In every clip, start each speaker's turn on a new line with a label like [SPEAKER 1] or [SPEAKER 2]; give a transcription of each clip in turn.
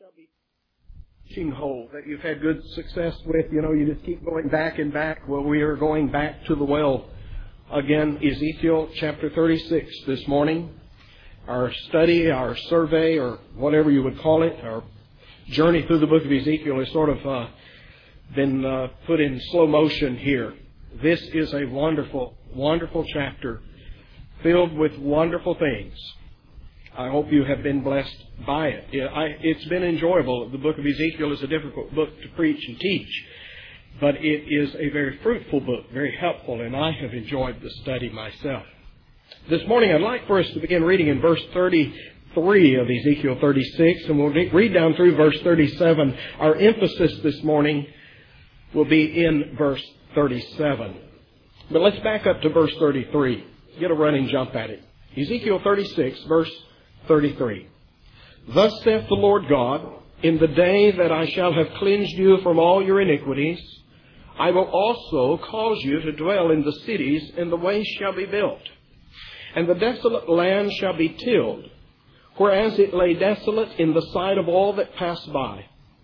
[SPEAKER 1] shall be fishing hole that you've had good success with. You know, you just keep going back and back. Well, we are going back to the well again. Ezekiel chapter 36 this morning. Our study, our survey, or whatever you would call it, our journey through the book of Ezekiel has sort of been put in slow motion here. This is a wonderful, wonderful chapter filled with wonderful things. I hope you have been blessed by it. It's been enjoyable. The book of Ezekiel is a difficult book to preach and teach, but it is a very fruitful book, very helpful, and I have enjoyed the study myself. This morning I'd like for us to begin reading in verse 33 of Ezekiel 36, and we'll read down through verse 37. Our emphasis this morning will be in verse 37. But let's back up to verse 33. Get a running jump at it. Ezekiel 36, verse 33. Thus saith the Lord God, in the day that I shall have cleansed you from all your iniquities, I will also cause you to dwell in the cities, and the ways shall be built. And the desolate land shall be tilled, whereas it lay desolate in the sight of all that pass by.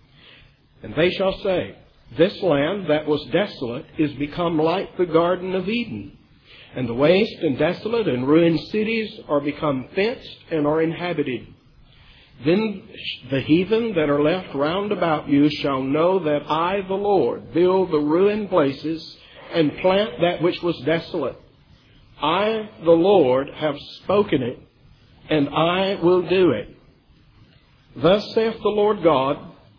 [SPEAKER 1] And they shall say, this land that was desolate is become like the Garden of Eden. And the waste and desolate and ruined cities are become fenced and are inhabited. Then the heathen that are left round about you shall know that I, the Lord, build the ruined places and plant that which was desolate. I, the Lord, have spoken it, and I will do it. Thus saith the Lord God,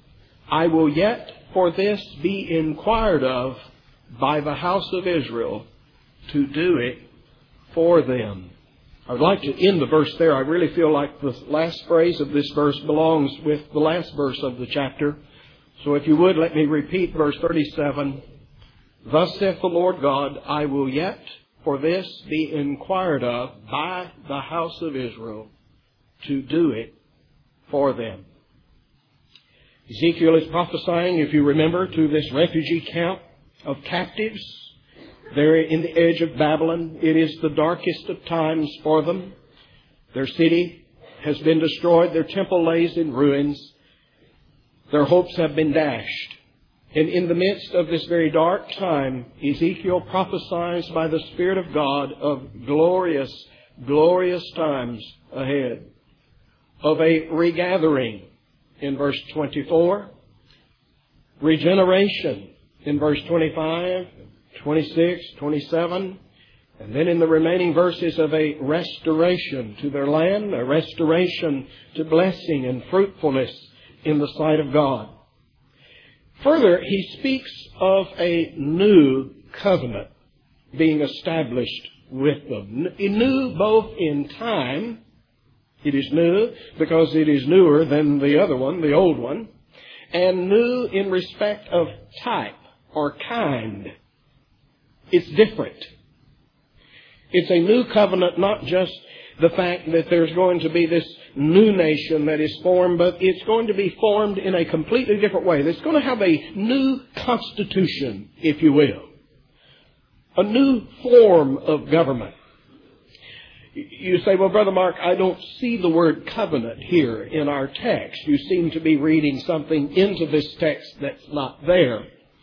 [SPEAKER 1] I will yet for this be inquired of by the house of Israel, to do it for them. I would like to end the verse there. I really feel like the last phrase of this verse belongs with the last verse of the chapter. So if you would, let me repeat verse 37. Thus saith the Lord God, I will yet for this be inquired of by the house of Israel, to do it for them. Ezekiel is prophesying, if you remember, to this refugee camp of captives there in the edge of Babylon. It is the darkest of times for them. Their city has been destroyed. Their temple lays in ruins. Their hopes have been dashed. And in the midst of this very dark time, Ezekiel prophesies by the Spirit of God of glorious, glorious times ahead. Of a regathering in verse 24. Regeneration in verse 25. 26, 27, and then in the remaining verses of a restoration to their land, a restoration to blessing and fruitfulness in the sight of God. Further, he speaks of a new covenant being established with them. New both in time, it is new because it is newer than the other one, the old one, and new in respect of type or kind. It's different. It's a new covenant, not just the fact that there's going to be this new nation that is formed, but it's going to be formed in a completely different way. It's going to have a new constitution, if you will. A new form of government. You say, well, Brother Mark, I don't see the word covenant here in our text. You seem to be reading something into this text that's not there.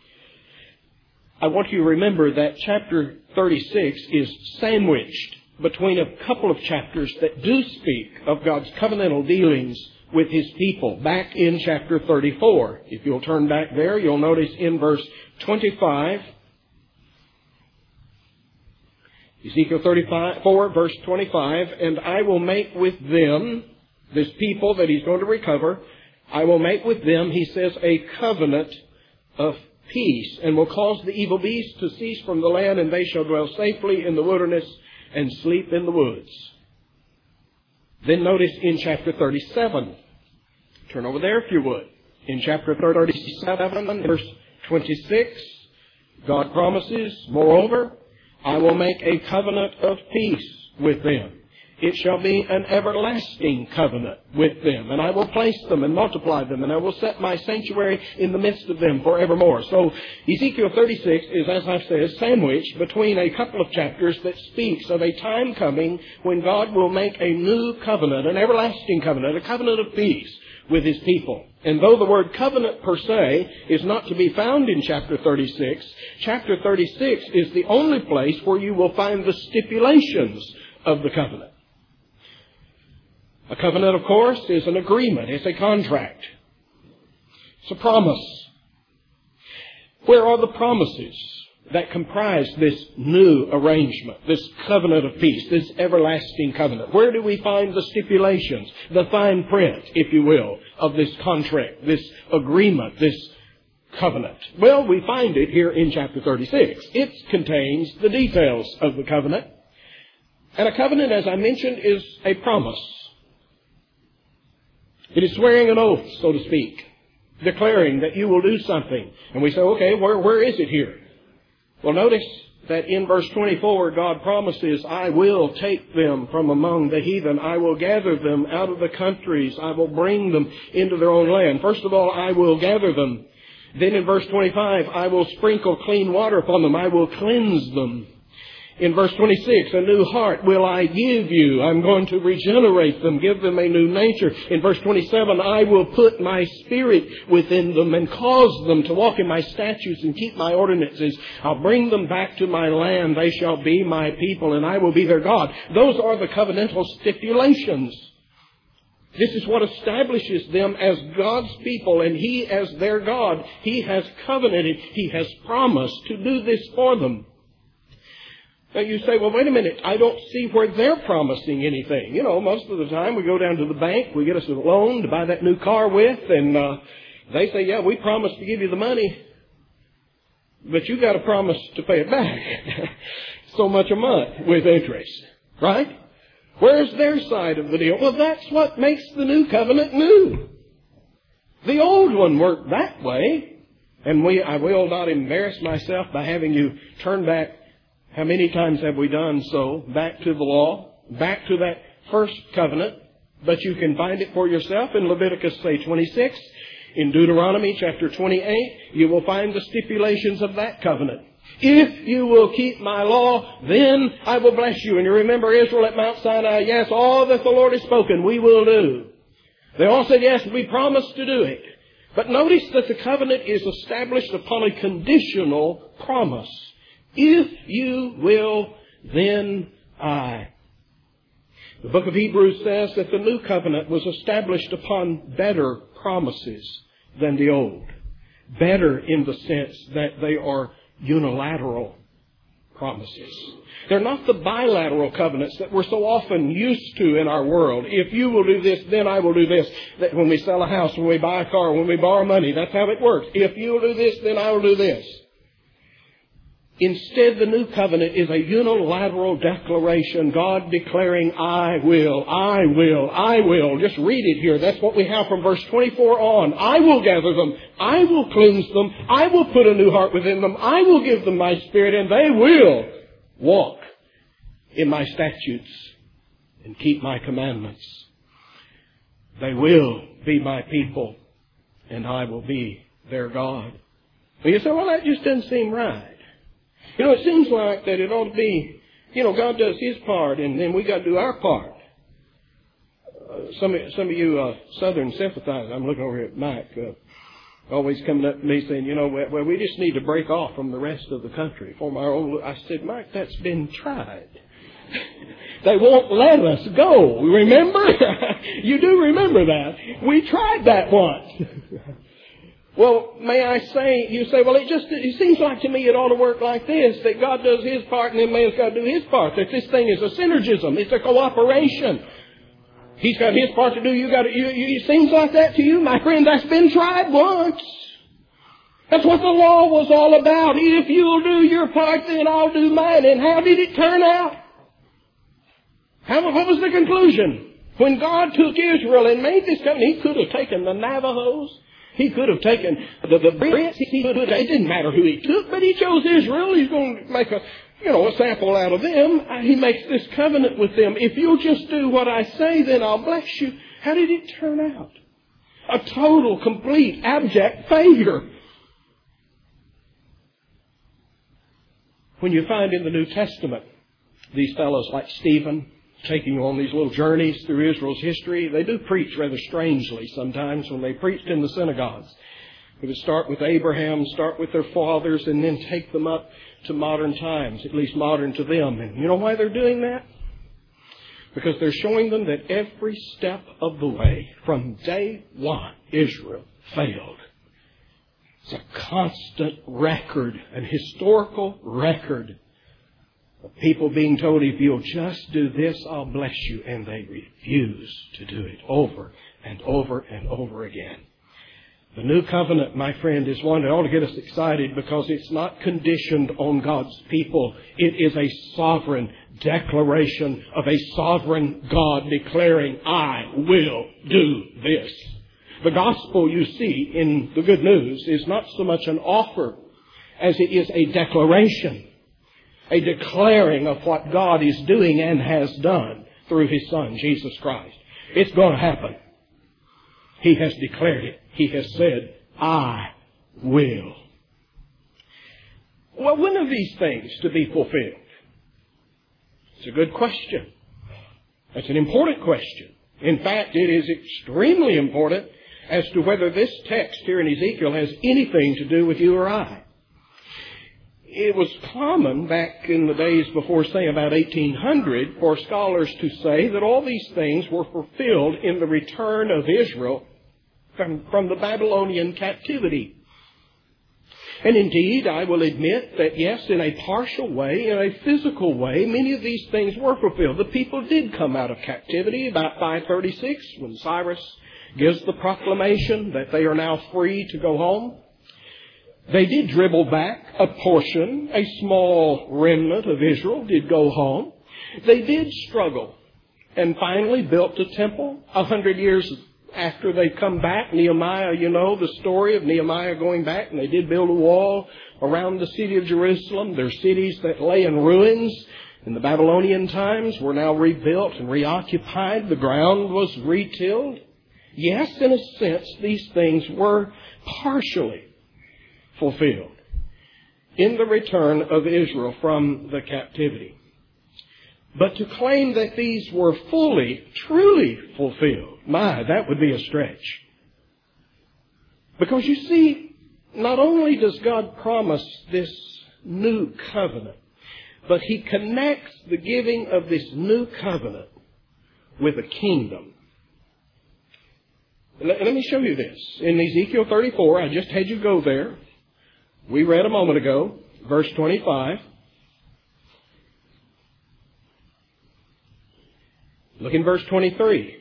[SPEAKER 1] I want you to remember that chapter 36 is sandwiched between a couple of chapters that do speak of God's covenantal dealings with His people. Back in chapter 34. If you'll turn back there, you'll notice in verse 25, Ezekiel 34, verse 25, and I will make with them, this people that He's going to recover, I will make with them, He says, a covenant of peace, and will cause the evil beasts to cease from the land, and they shall dwell safely in the wilderness and sleep in the woods. Then notice in chapter 37, turn over there if you would. In chapter 37, verse 26, God promises, moreover, I will make a covenant of peace with them. It shall be an everlasting covenant with them, and I will place them and multiply them, and I will set my sanctuary in the midst of them forevermore. So Ezekiel 36 is, as I've said, sandwiched between a couple of chapters that speaks of a time coming when God will make a new covenant, an everlasting covenant, a covenant of peace with His people. And though the word covenant per se is not to be found in chapter 36, chapter 36 is the only place where you will find the stipulations of the covenant. A covenant, of course, is an agreement. It's a contract. It's a promise. Where are the promises that comprise this new arrangement, this covenant of peace, this everlasting covenant? Where do we find the stipulations, the fine print, if you will, of this contract, this agreement, this covenant? Well, we find it here in chapter 36. It contains the details of the covenant. And a covenant, as I mentioned, is a promise. It is swearing an oath, so to speak, declaring that you will do something. And we say, okay, where is it here? Well, notice that in verse 24, God promises, I will take them from among the heathen. I will gather them out of the countries. I will bring them into their own land. First of all, I will gather them. Then in verse 25, I will sprinkle clean water upon them. I will cleanse them. In verse 26, a new heart will I give you. I'm going to regenerate them, give them a new nature. In verse 27, I will put my spirit within them and cause them to walk in my statutes and keep my ordinances. I'll bring them back to my land. They shall be my people and I will be their God. Those are the covenantal stipulations. This is what establishes them as God's people and He as their God. He has covenanted. He has promised to do this for them. Now you say, well, wait a minute, I don't see where they're promising anything. You know, most of the time we go down to the bank, we get us a loan to buy that new car with, and they say, yeah, we promised to give you the money, but you got to promise to pay it back so much a month with interest, right? Where's their side of the deal? Well, that's what makes the new covenant new. The old one worked that way, and I will not embarrass myself by having you turn back. How many times have we done so? Back to the law, back to that first covenant. But you can find it for yourself in Leviticus, say, 26. In Deuteronomy, chapter 28, you will find the stipulations of that covenant. If you will keep my law, then I will bless you. And you remember Israel at Mount Sinai, yes, all that the Lord has spoken, we will do. They all said, yes, we promise to do it. But notice that the covenant is established upon a conditional promise. If you will, then I. The book of Hebrews says that the new covenant was established upon better promises than the old. Better in the sense that they are unilateral promises. They're not the bilateral covenants that we're so often used to in our world. If you will do this, then I will do this. That when we sell a house, when we buy a car, when we borrow money, that's how it works. If you will do this, then I will do this. Instead, the new covenant is a unilateral declaration, God declaring, I will, I will, I will. Just read it here. That's what we have from verse 24 on. I will gather them. I will cleanse them. I will put a new heart within them. I will give them my spirit, and they will walk in my statutes and keep my commandments. They will be my people, and I will be their God. And you say, well, that just doesn't seem right. You know, it seems like that it ought to be, God does His part, and then we got to do our part. Some of you Southern sympathizers, I'm looking over here at Mike, always coming up to me saying, well, we just need to break off from the rest of the country. I said, Mike, that's been tried. They won't let us go. Remember? You do remember that. We tried that once. Well, may I say, you say, well, it seems like to me it ought to work like this, that God does His part and then man's got to do his part, that this thing is a synergism, it's a cooperation. He's got His part to do, it seems like that to you, my friend. That's been tried once. That's what the law was all about. If you'll do your part, then I'll do mine. And how did it turn out? What was the conclusion? When God took Israel and made this covenant, He could have taken the Navajos. He could have taken the Brits. It didn't matter who He took, but He chose Israel. He's going to make a sample out of them. He makes this covenant with them. If you'll just do what I say, then I'll bless you. How did it turn out? A total, complete, abject failure. When you find in the New Testament these fellows like Stephen, taking on these little journeys through Israel's history. They do preach rather strangely sometimes when they preached in the synagogues. They would start with Abraham, start with their fathers, and then take them up to modern times, at least modern to them. And you know why they're doing that? Because they're showing them that every step of the way, from day one, Israel failed. It's a constant record, an historical record of people being told, if you'll just do this, I'll bless you. And they refuse to do it over and over and over again. The new covenant, my friend, is one that ought to get us excited because it's not conditioned on God's people. It is a sovereign declaration of a sovereign God declaring, I will do this. The gospel, you see, in the good news is not so much an offer as it is a declaration, a declaring of what God is doing and has done through His Son, Jesus Christ. It's going to happen. He has declared it. He has said, I will. Well, when are these things to be fulfilled? It's a good question. It's an important question. In fact, it is extremely important as to whether this text here in Ezekiel has anything to do with you or I. It was common back in the days before, say, about 1800, for scholars to say that all these things were fulfilled in the return of Israel from the Babylonian captivity. And indeed, I will admit that yes, in a partial way, in a physical way, many of these things were fulfilled. The people did come out of captivity about 536 when Cyrus gives the proclamation that they are now free to go home. They did dribble back a portion, a small remnant of Israel did go home. They did struggle and finally built a temple 100 years after they come back. Nehemiah, you know the story of Nehemiah going back, and they did build a wall around the city of Jerusalem. Their cities that lay in ruins in the Babylonian times were now rebuilt and reoccupied. The ground was retilled. Yes, in a sense, these things were partially fulfilled in the return of Israel from the captivity. But to claim that these were fully, truly fulfilled, that would be a stretch. Because you see, not only does God promise this new covenant, but He connects the giving of this new covenant with a kingdom. Let me show you this. In Ezekiel 34, I just had you go there. We read a moment ago, verse 25. Look in verse 23.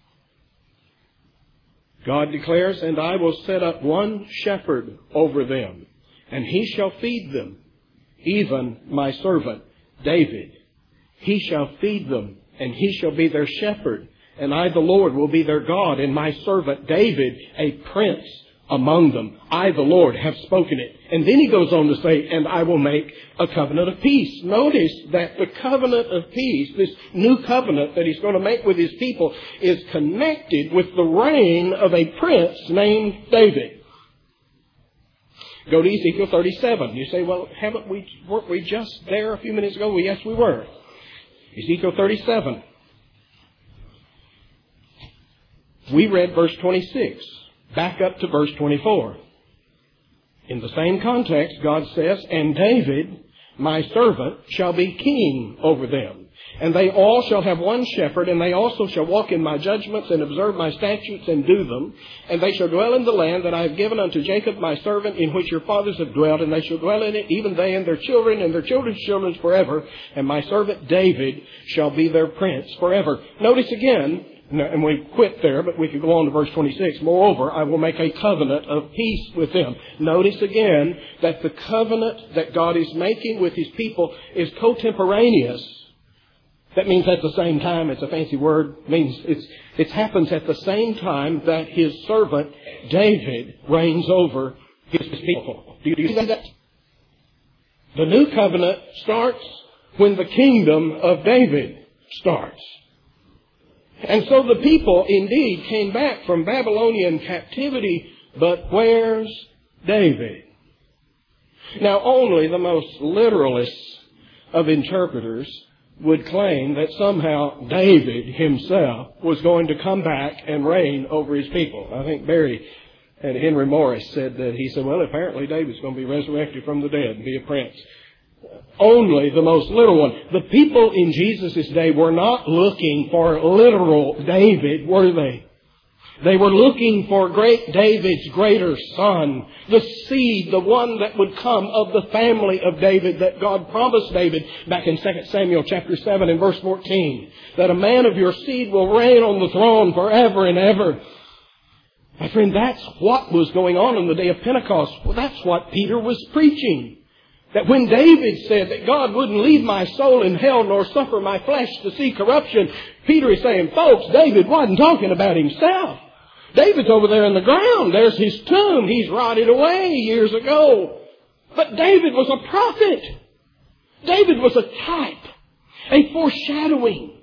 [SPEAKER 1] God declares, and I will set up one shepherd over them, and he shall feed them, even my servant David. He shall feed them, and he shall be their shepherd. And I, the Lord, will be their God, and my servant David, a prince among them. I, the Lord, have spoken it. And then he goes on to say, and I will make a covenant of peace. Notice that the covenant of peace, this new covenant that He's going to make with His people, is connected with the reign of a prince named David. Go to Ezekiel 37. You say, well, weren't we just there a few minutes ago? Well, yes, we were. Ezekiel 37. We read verse 26. Back up to verse 24. In the same context, God says, and David, my servant, shall be king over them. And they all shall have one shepherd, and they also shall walk in my judgments and observe my statutes and do them. And they shall dwell in the land that I have given unto Jacob my servant, in which your fathers have dwelt, and they shall dwell in it, even they and their children and their children's children forever. And my servant David shall be their prince forever. Notice again, and we quit there, but we could go on to verse 26. Moreover, I will make a covenant of peace with them. Notice again that the covenant that God is making with His people is contemporaneous. That means at the same time. It's a fancy word. It means it happens at the same time that His servant David reigns over His people. Do you see that? The new covenant starts when the kingdom of David starts. And so the people indeed came back from Babylonian captivity, but where's David? Now only the most literalist of interpreters would claim that somehow David himself was going to come back and reign over his people. I think Barry and Henry Morris said that. He said, well, apparently David's going to be resurrected from the dead and be a prince. Only the most literal one. The people in Jesus' day were not looking for literal David, were they? They were looking for great David's greater son, the seed, the one that would come of the family of David that God promised David back in 2 Samuel chapter 7 and verse 14, that a man of your seed will reign on the throne forever and ever. My friend, that's what was going on the day of Pentecost. Well, that's what Peter was preaching. That when David said that God wouldn't leave my soul in hell nor suffer my flesh to see corruption, Peter is saying, folks, David wasn't talking about himself. David's over there in the ground. There's his tomb. He's rotted away years ago. But David was a prophet. David was a type, a foreshadowing.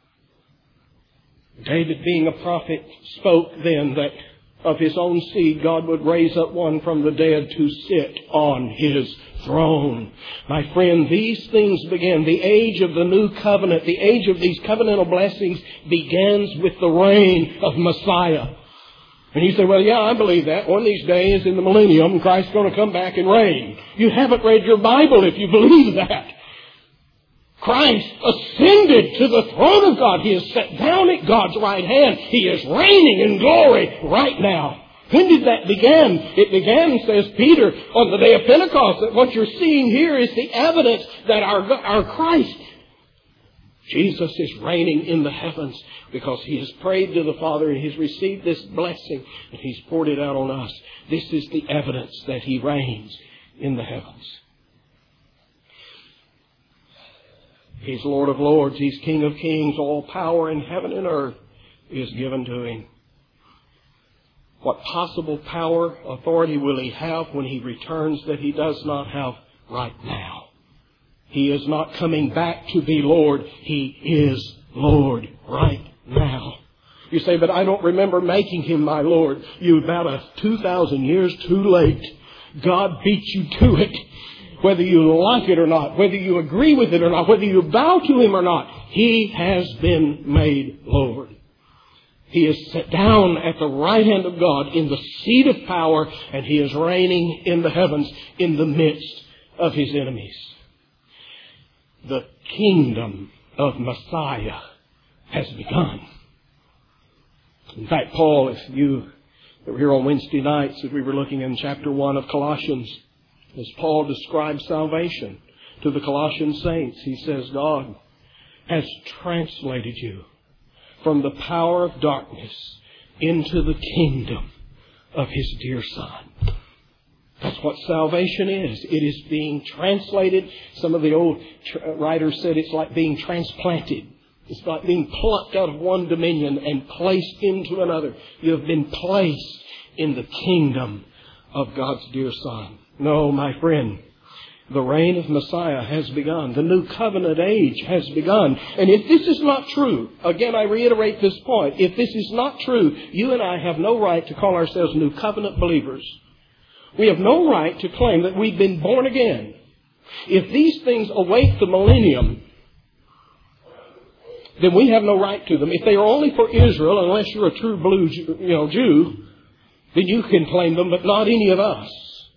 [SPEAKER 1] David, being a prophet, spoke then that of his own seed, God would raise up one from the dead to sit on his throne. My friend, these things began. The age of the new covenant, the age of these covenantal blessings begins with the reign of Messiah. And you say, well, yeah, I believe that. One of these days in the millennium, Christ's going to come back and reign. You haven't read your Bible if you believe that. Christ ascended to the throne of God. He is set down at God's right hand. He is reigning in glory right now. When did that begin? It began, says Peter, on the day of Pentecost. That what you're seeing here is the evidence that our Christ, Jesus, is reigning in the heavens because He has prayed to the Father and He's received this blessing and He's poured it out on us. This is the evidence that He reigns in the heavens. He's Lord of Lords. He's King of Kings. All power in heaven and earth is given to Him. What possible power, authority will He have when He returns that He does not have right now? He is not coming back to be Lord. He is Lord right now. You say, but I don't remember making Him my Lord. You're about 2,000 years too late. God beat you to it. Whether you like it or not, whether you agree with it or not, whether you bow to Him or not, He has been made Lord. He is set down at the right hand of God in the seat of power, and He is reigning in the heavens in the midst of His enemies. The kingdom of Messiah has begun. In fact, Paul, if you were here on Wednesday nights, as we were looking in chapter 1 of Colossians, as Paul describes salvation to the Colossian saints, he says, God has translated you from the power of darkness into the kingdom of His dear Son. That's what salvation is. It is being translated. Some of the old writers said it's like being transplanted. It's like being plucked out of one dominion and placed into another. You have been placed in the kingdom of God's dear Son. No, my friend, the reign of Messiah has begun. The new covenant age has begun. And if this is not true, again I reiterate this point, if this is not true, you and I have no right to call ourselves new covenant believers. We have no right to claim that we've been born again. If these things await the millennium, then we have no right to them. If they are only for Israel, unless you're a true blue Jew, then you can claim them, but not any of us.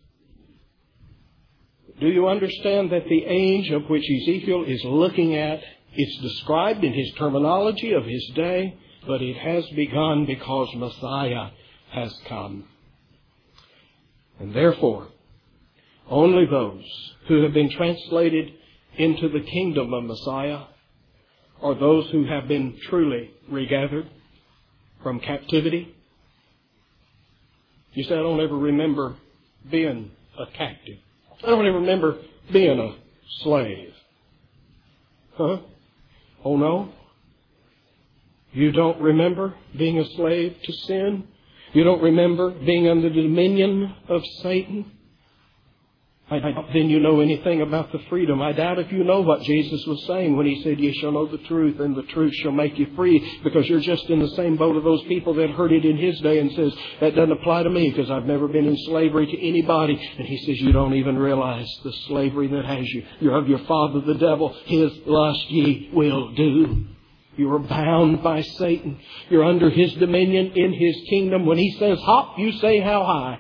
[SPEAKER 1] Do you understand that the age of which Ezekiel is looking at, it's described in his terminology of his day, but it has begun because Messiah has come. And therefore, only those who have been translated into the kingdom of Messiah are those who have been truly regathered from captivity. You say, I don't ever remember being a captive. I don't ever remember being a slave. Huh? Oh no? You don't remember being a slave to sin? You don't remember being under the dominion of Satan? I doubt then you know anything about the freedom. I doubt if you know what Jesus was saying when He said, "Ye shall know the truth, and the truth shall make you free," because you're just in the same boat of those people that heard it in His day and says, "That doesn't apply to me because I've never been in slavery to anybody." And He says, "You don't even realize the slavery that has you. You're of your father the devil. His lust ye will do." You are bound by Satan. You're under his dominion in his kingdom. When he says hop, you say how high.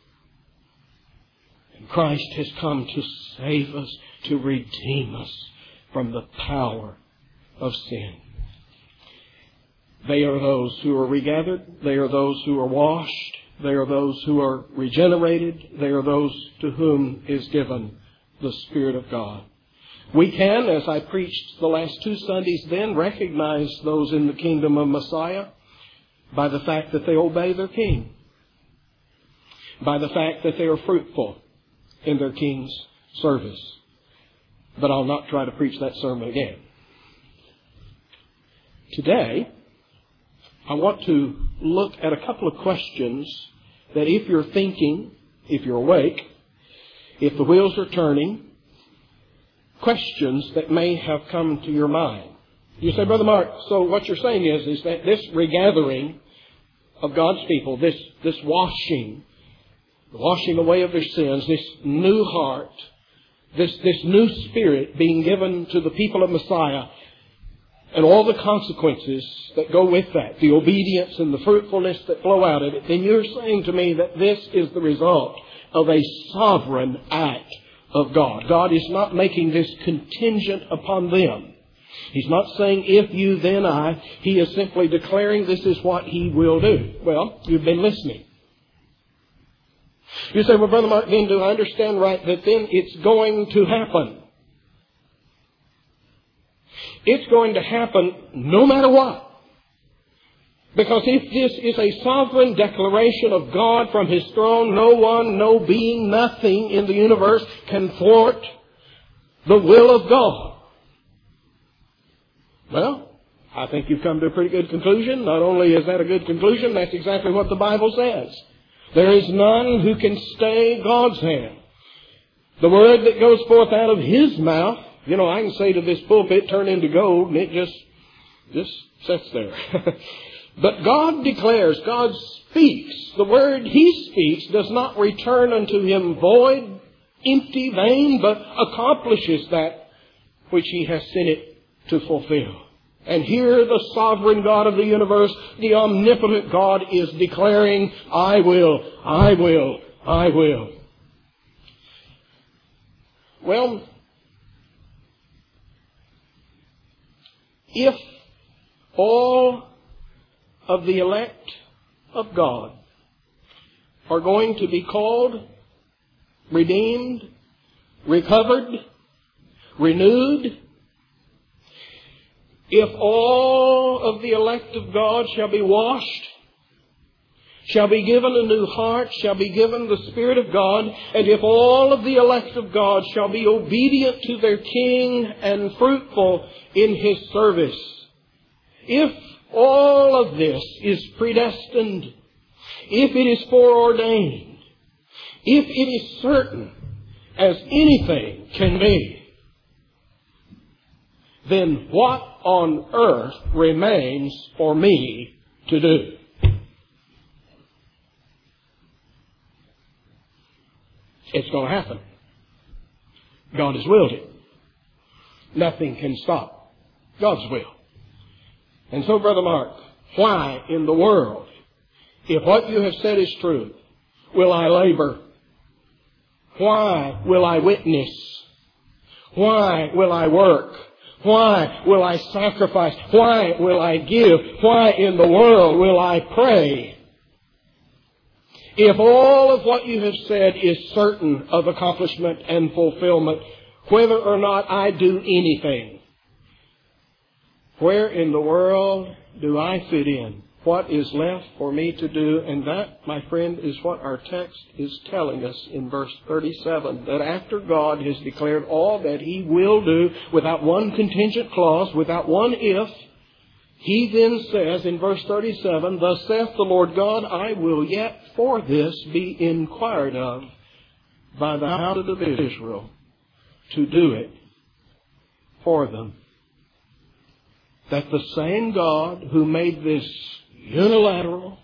[SPEAKER 1] And Christ has come to save us, to redeem us from the power of sin. They are those who are regathered. They are those who are washed. They are those who are regenerated. They are those to whom is given the Spirit of God. We can, as I preached the last 2 Sundays then, recognize those in the kingdom of Messiah by the fact that they obey their king, by the fact that they are fruitful in their king's service. But I'll not try to preach that sermon again. Today, I want to look at a couple of questions that if you're thinking, if you're awake, if the wheels are turning, questions that may have come to your mind. You say, "Brother Mark, so what you're saying is that this regathering of God's people, this washing, the washing away of their sins, this new heart, this new spirit being given to the people of Messiah, and all the consequences that go with that, the obedience and the fruitfulness that flow out of it, then you're saying to me that this is the result of a sovereign act of God. God is not making this contingent upon them. He's not saying, if you, then I. He is simply declaring this is what He will do." Well, you've been listening. You say, "Well, Brother Mark, then do I understand right that then it's going to happen?" It's going to happen no matter what. Because if this is a sovereign declaration of God from His throne, no one, no being, nothing in the universe can thwart the will of God. Well, I think you've come to a pretty good conclusion. Not only is that a good conclusion, that's exactly what the Bible says. There is none who can stay God's hand. The word that goes forth out of His mouth, I can say to this pulpit, "Turn into gold," and it just sits there. But God declares, God speaks. The word He speaks does not return unto Him void, empty, vain, but accomplishes that which He has sent it to fulfill. And here the sovereign God of the universe, the omnipotent God, is declaring, "I will, I will, I will." Well, if all of the elect of God are going to be called, redeemed, recovered, renewed, if all of the elect of God shall be washed, shall be given a new heart, shall be given the Spirit of God, and if all of the elect of God shall be obedient to their King and fruitful in His service, if all of this is predestined, if it is foreordained, if it is certain as anything can be, then what on earth remains for me to do? It's going to happen. God has willed it. Nothing can stop God's will. And so, Brother Mark, why in the world, if what you have said is true, will I labor? Why will I witness? Why will I work? Why will I sacrifice? Why will I give? Why in the world will I pray? If all of what you have said is certain of accomplishment and fulfillment, whether or not I do anything, where in the world do I fit in? What is left for me to do? And that, my friend, is what our text is telling us in verse 37. That after God has declared all that He will do, without one contingent clause, without one if, He then says in verse 37, "Thus saith the Lord God, I will yet for this be inquired of by the house of Israel to do it for them. That the same God who made this unilateral,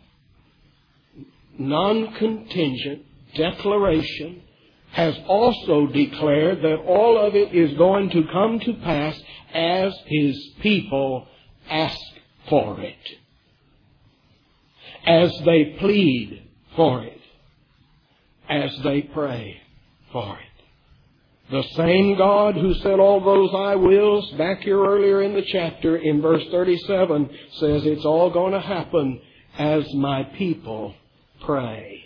[SPEAKER 1] non-contingent declaration has also declared that all of it is going to come to pass as His people ask for it, as they plead for it, as they pray for it. The same God who said all those I wills back here earlier in the chapter in verse 37 says it's all going to happen as my people pray.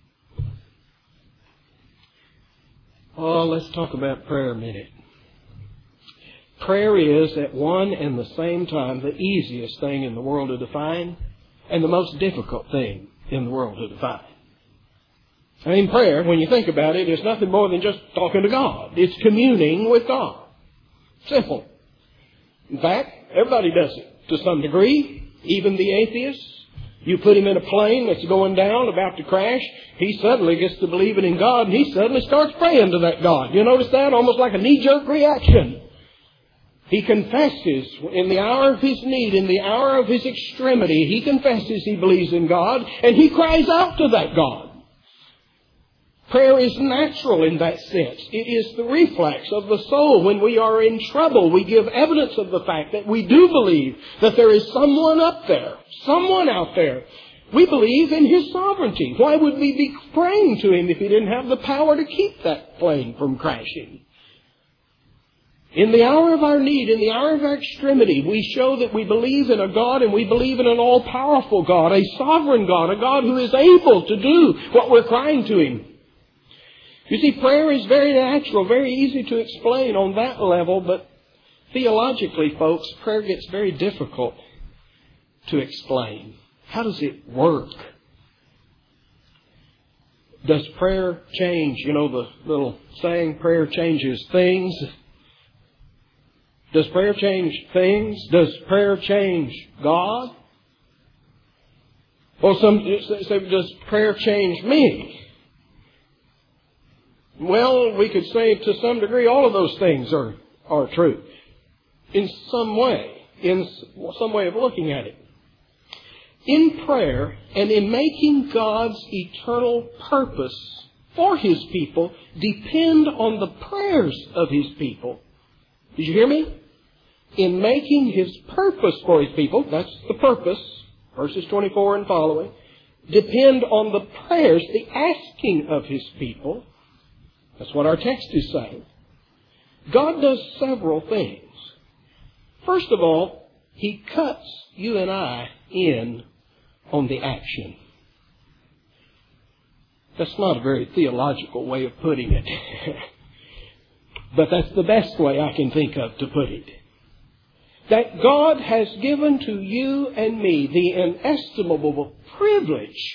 [SPEAKER 1] Oh, let's talk about prayer a minute. Prayer is at one and the same time the easiest thing in the world to define and the most difficult thing in the world to define. I mean, prayer, when you think about it, is nothing more than just talking to God. It's communing with God. Simple. In fact, everybody does it to some degree, even the atheists. You put him in a plane that's going down, about to crash, he suddenly gets to believing in God, and he suddenly starts praying to that God. You notice that? Almost like a knee-jerk reaction. He confesses in the hour of his need, in the hour of his extremity, he confesses he believes in God, and he cries out to that God. Prayer is natural in that sense. It is the reflex of the soul. When we are in trouble, we give evidence of the fact that we do believe that there is someone up there, someone out there. We believe in His sovereignty. Why would we be praying to Him if He didn't have the power to keep that plane from crashing? In the hour of our need, in the hour of our extremity, we show that we believe in a God, and we believe in an all-powerful God, a sovereign God, a God who is able to do what we're crying to Him. You see, prayer is very natural, very easy to explain on that level, but theologically, folks, prayer gets very difficult to explain. How does it work? Does prayer change? You know the little saying, prayer changes things. Does prayer change things? Does prayer change God? Well, some say, does prayer change me? Well, we could say to some degree all of those things are true. In some way of looking at it. In prayer and in making God's eternal purpose for His people depend on the prayers of His people. Did you hear me? In making His purpose for His people, that's the purpose, verses 24 and following, depend on the prayers, the asking of His people. That's what our text is saying. God does several things. First of all, He cuts you and I in on the action. That's not a very theological way of putting it. But that's the best way I can think of to put it. That God has given to you and me the inestimable privilege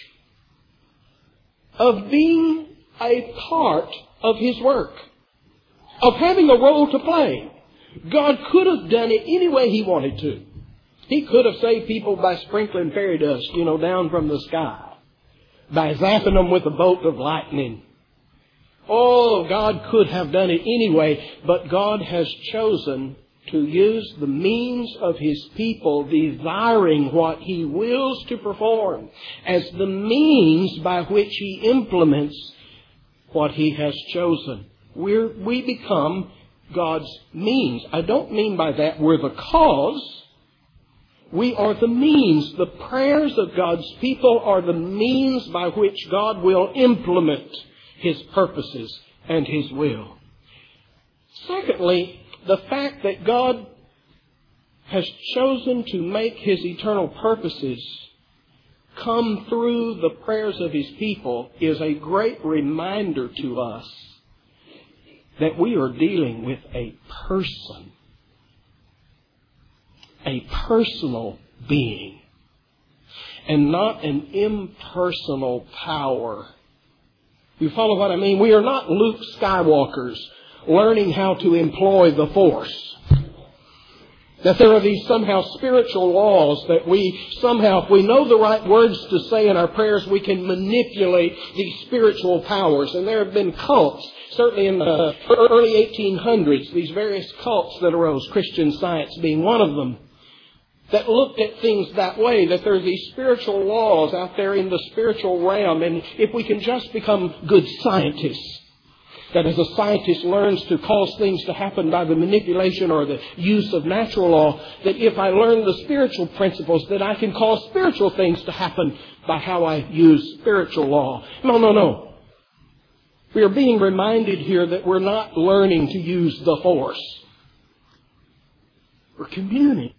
[SPEAKER 1] of being a part of His work, of having a role to play. God could have done it any way He wanted to. He could have saved people by sprinkling fairy dust, down from the sky, by zapping them with a bolt of lightning. Oh, God could have done it anyway, but God has chosen to use the means of His people desiring what He wills to perform as the means by which He implements what He has chosen. We become God's means. I don't mean by that we're the cause. We are the means. The prayers of God's people are the means by which God will implement His purposes and His will. Secondly, the fact that God has chosen to make His eternal purposes come through the prayers of His people is a great reminder to us that we are dealing with a person, a personal being, and not an impersonal power. You follow what I mean? We are not Luke Skywalkers learning how to employ the Force. That there are these somehow spiritual laws that we somehow, if we know the right words to say in our prayers, we can manipulate these spiritual powers. And there have been cults, certainly in the early 1800s, these various cults that arose, Christian Science being one of them, that looked at things that way, that there are these spiritual laws out there in the spiritual realm. And if we can just become good scientists, that as a scientist learns to cause things to happen by the manipulation or the use of natural law, that if I learn the spiritual principles, that I can cause spiritual things to happen by how I use spiritual law. No. We are being reminded here that we're not learning to use the force. We're communing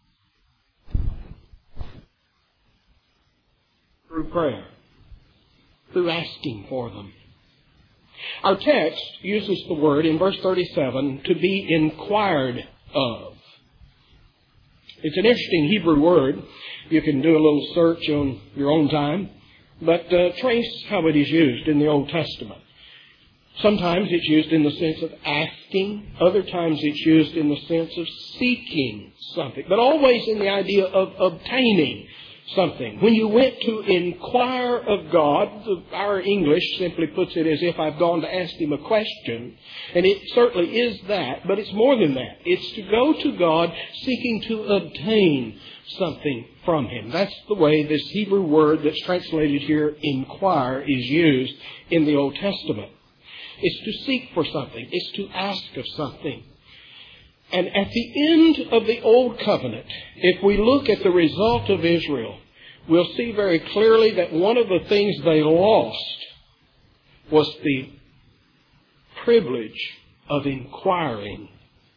[SPEAKER 1] through prayer, through asking for them. Our text uses the word in verse 37 to be inquired of. It's an interesting Hebrew word. You can do a little search on your own time, but trace how it is used in the Old Testament. Sometimes it's used in the sense of asking. Other times it's used in the sense of seeking something, but always in the idea of obtaining something. When you went to inquire of God, our English simply puts it as if I've gone to ask Him a question. And it certainly is that, but it's more than that. It's to go to God seeking to obtain something from Him. That's the way this Hebrew word that's translated here, inquire, is used in the Old Testament. It's to seek for something. It's to ask of something. And at the end of the Old Covenant, if we look at the result of Israel, we'll see very clearly that one of the things they lost was the privilege of inquiring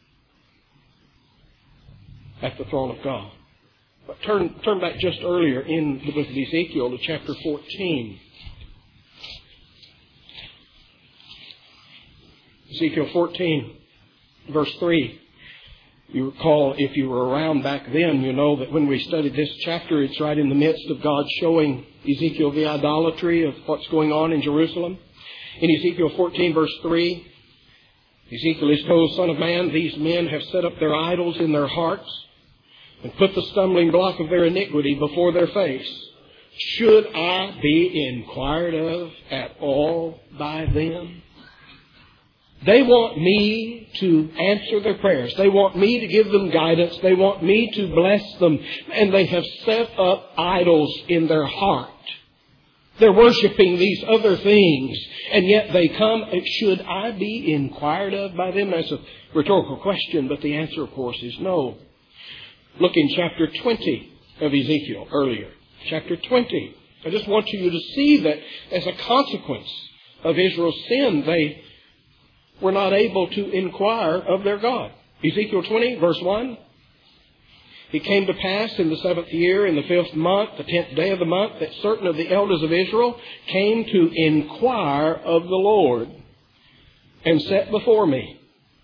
[SPEAKER 1] at the throne of God. But turn back just earlier in the book of Ezekiel to chapter 14. Ezekiel 14, verse 3. You recall, if you were around back then, you know that when we studied this chapter, it's right in the midst of God showing Ezekiel the idolatry of what's going on in Jerusalem. In Ezekiel 14, verse 3, Ezekiel is told, Son of man, these men have set up their idols in their hearts and put the stumbling block of their iniquity before their face. Should I be inquired of at all by them? They want me to answer their prayers. They want me to give them guidance. They want me to bless them. And they have set up idols in their heart. They're worshiping these other things. And yet they come, should I be inquired of by them? That's a rhetorical question, but the answer, of course, is no. Look in chapter 20 of Ezekiel earlier. Chapter 20. I just want you to see that as a consequence of Israel's sin, they were not able to inquire of their God. Ezekiel 20, verse 1. It came to pass in the 7th year, in the 5th month, the 10th day of the month, that certain of the elders of Israel came to inquire of the Lord and sat before me.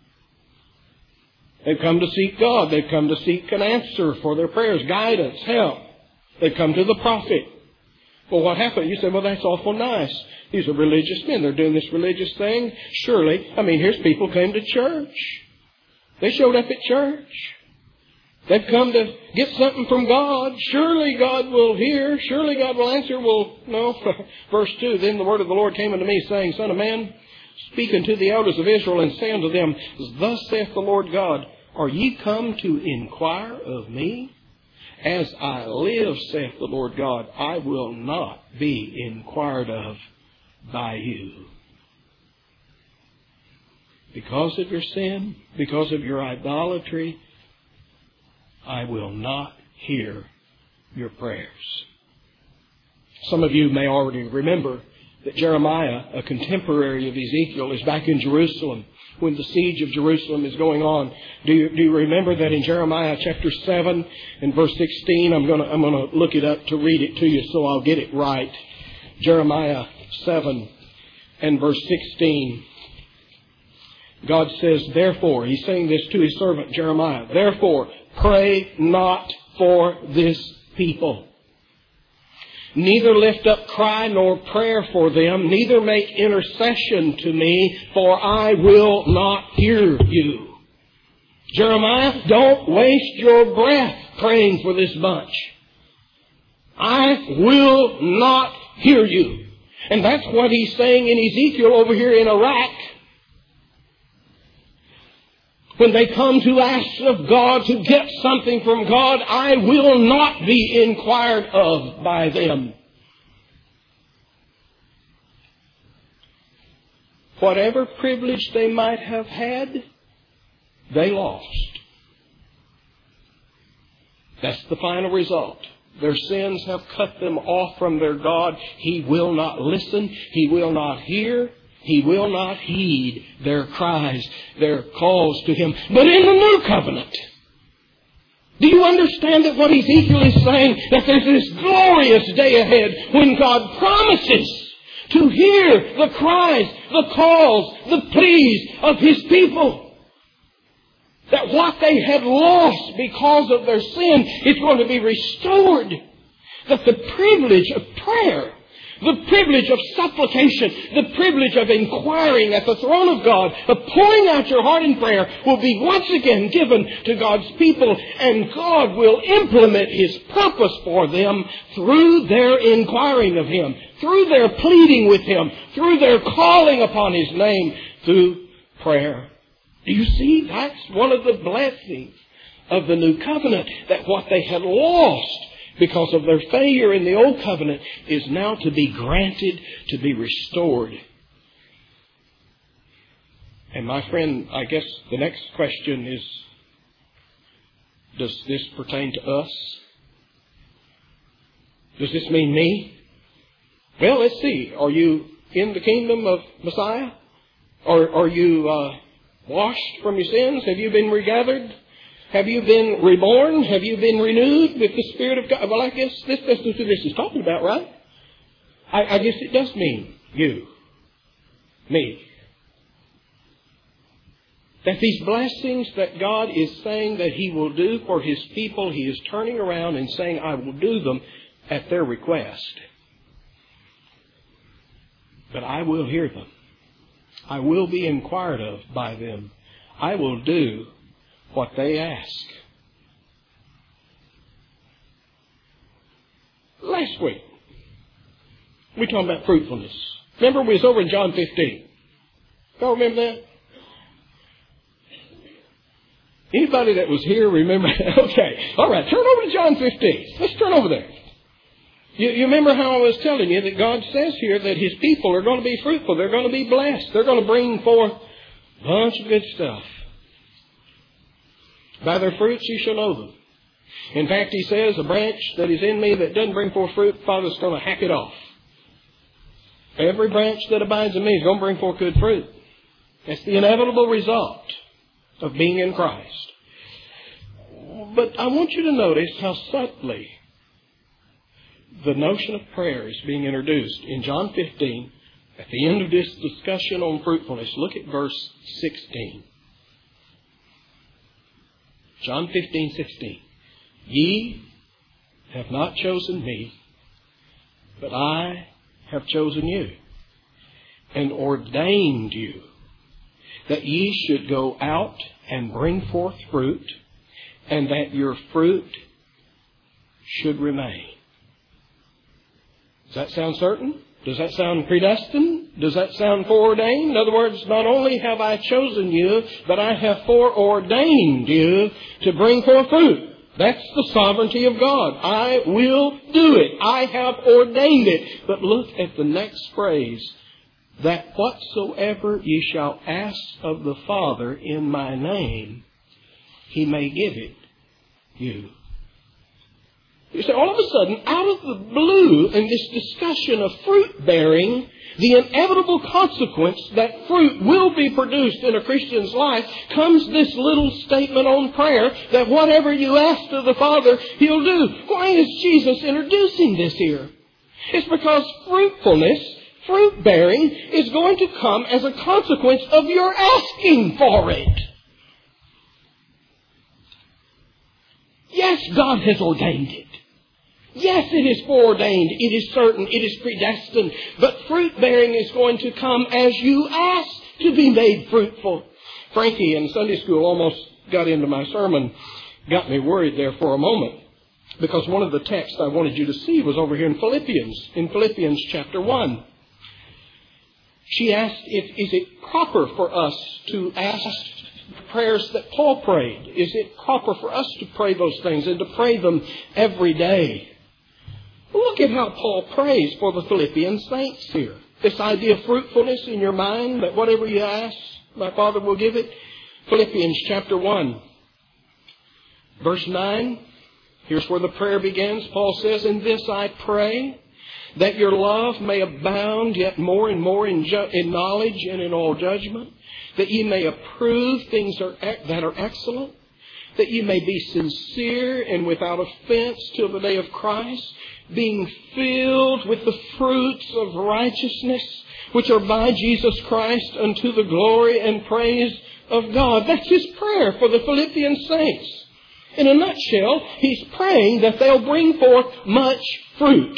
[SPEAKER 1] They've come to seek God. They've come to seek an answer for their prayers, guidance, help. They've come to the prophet. Well, what happened? You say, well, that's awful nice. These are religious men. They're doing this religious thing. Surely, here's people who came to church. They showed up at church. They've come to get something from God. Surely God will hear. Surely God will answer. Well, no. Verse 2, Then the word of the Lord came unto me, saying, Son of man, speak unto the elders of Israel, and say unto them, Thus saith the Lord God, Are ye come to inquire of me? As I live, saith the Lord God, I will not be inquired of by you. Because of your sin, because of your idolatry, I will not hear your prayers. Some of you may already remember that Jeremiah, a contemporary of Ezekiel, is back in Jerusalem when the siege of Jerusalem is going on. Do you remember that in Jeremiah chapter 7 and verse 16? I'm going to look it up to read it to you so I'll get it right. Jeremiah 7 and verse 16. God says, Therefore, He's saying this to His servant Jeremiah, Therefore, pray not for this people. Neither lift up cry nor prayer for them, neither make intercession to me, for I will not hear you. Jeremiah, don't waste your breath praying for this bunch. I will not hear you. And that's what he's saying in Ezekiel over here in Iraq. When they come to ask of God to get something from God, I will not be inquired of by them. Whatever privilege they might have had, they lost. That's the final result. Their sins have cut them off from their God. He will not listen. He will not hear. He will not heed their cries, their calls to Him. But in the new covenant, do you understand that what Ezekiel is saying? That there's this glorious day ahead when God promises to hear the cries, the calls, the pleas of His people. That what they had lost because of their sin is going to be restored. That the privilege of prayer, the privilege of supplication, the privilege of inquiring at the throne of God, of pouring out your heart in prayer, will be once again given to God's people, and God will implement His purpose for them through their inquiring of Him, through their pleading with Him, through their calling upon His name, through prayer. Do you see? That's one of the blessings of the new covenant, that what they had lost because of their failure in the old covenant is now to be granted, to be restored. And my friend, I guess the next question is, does this pertain to us? Does this mean me? Well, let's see. Are you in the kingdom of Messiah? Or are you washed from your sins? Have you been regathered? Have you been reborn? Have you been renewed with the Spirit of God? Well, I guess that's what this is talking about, right? I guess it does mean you, me. That these blessings that God is saying that He will do for His people, He is turning around and saying, I will do them at their request. But I will hear them. I will be inquired of by them. I will do what they ask. Last week, we talked about fruitfulness. Remember, we was over in John 15. Y'all remember that? Anybody that was here remember? Okay. All right. Turn over to John 15. Let's turn over there. You remember how I was telling you that God says here that His people are going to be fruitful. They're going to be blessed. They're going to bring forth a bunch of good stuff. By their fruits you shall know them. In fact, He says, a branch that is in me that doesn't bring forth fruit, Father's going to hack it off. Every branch that abides in me is going to bring forth good fruit. That's the inevitable result of being in Christ. But I want you to notice how subtly the notion of prayer is being introduced. In John 15, at the end of this discussion on fruitfulness, look at verse 16. John 15:16. Ye have not chosen me, but I have chosen you, and ordained you, that ye should go out and bring forth fruit, and that your fruit should remain. Does that sound certain? Does that sound predestined? Does that sound foreordained? In other words, not only have I chosen you, but I have foreordained you to bring forth fruit. That's the sovereignty of God. I will do it. I have ordained it. But look at the next phrase. That whatsoever ye shall ask of the Father in my name, He may give it you. You see, all of a sudden, out of the blue, in this discussion of fruit bearing, the inevitable consequence that fruit will be produced in a Christian's life, comes this little statement on prayer that whatever you ask of the Father, He'll do. Why is Jesus introducing this here? It's because fruitfulness, fruit bearing, is going to come as a consequence of your asking for it. Yes, God has ordained it. Yes, it is foreordained. It is certain. It is predestined. But fruit bearing is going to come as you ask to be made fruitful. Frankie in Sunday school almost got into my sermon got me worried there for a moment, because one of the texts I wanted you to see was over here in Philippians chapter 1. She asked, is it proper for us to ask prayers that Paul prayed? Is it proper for us to pray those things and to pray them every day? Look at how Paul prays for the Philippian saints here. This idea of fruitfulness in your mind, that whatever you ask, my Father will give it. Philippians chapter 1, verse 9. Here's where the prayer begins. Paul says, "In this I pray, that your love may abound yet more and more in knowledge and in all judgment, that ye may approve things that are excellent, that ye may be sincere and without offense till the day of Christ, being filled with the fruits of righteousness, which are by Jesus Christ unto the glory and praise of God." That's his prayer for the Philippian saints. In a nutshell, he's praying that they'll bring forth much fruit.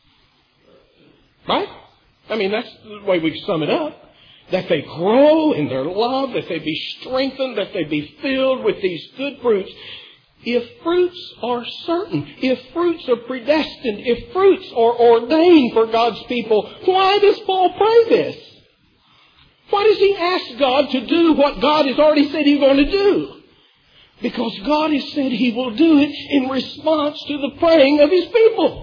[SPEAKER 1] Right? I mean, that's the way we sum it up. That they grow in their love, that they be strengthened, that they be filled with these good fruits. If fruits are certain, if fruits are predestined, if fruits are ordained for God's people, why does Paul pray this? Why does he ask God to do what God has already said he's going to do? Because God has said he will do it in response to the praying of his people.